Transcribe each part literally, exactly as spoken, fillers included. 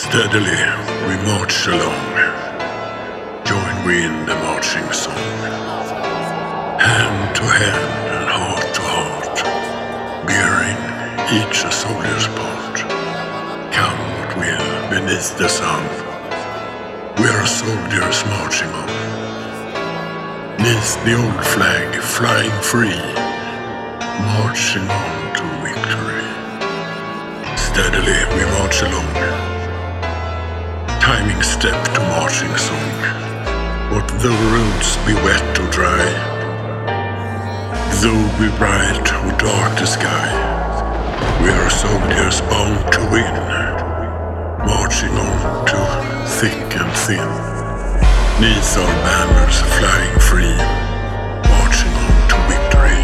Steadily we march along, join we in the marching song. Hand to hand and heart to heart, bearing each a soldier's part. Come what will beneath the sun, we are soldiers marching on. Neath the old flag flying free, marching on to victory. Steadily we march along, timing step to marching song. What though roads be wet or dry, though be bright or dark the sky, we are soldiers bound to win, marching on to thick and thin. Neath our banners flying free, marching on to victory.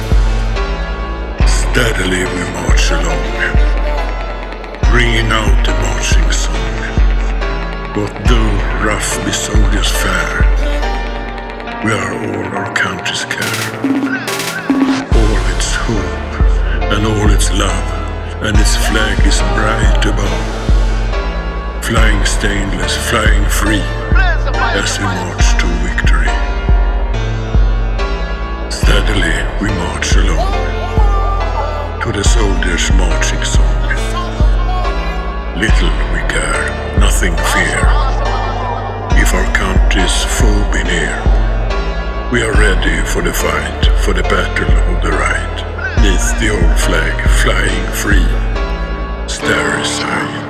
Steadily we march along, ringing out the marching song. What though rough be soldiers' fare, we are all our country's care. All its hope and all its love, and its flag is bright above, flying stainless, flying free, as we march to victory. Steadily we march along, to the soldiers' marching song. Little we care, nothing fear, if our country's foe be near. We are ready for the fight, for the battle of the right, neath the old flag flying free, starry side.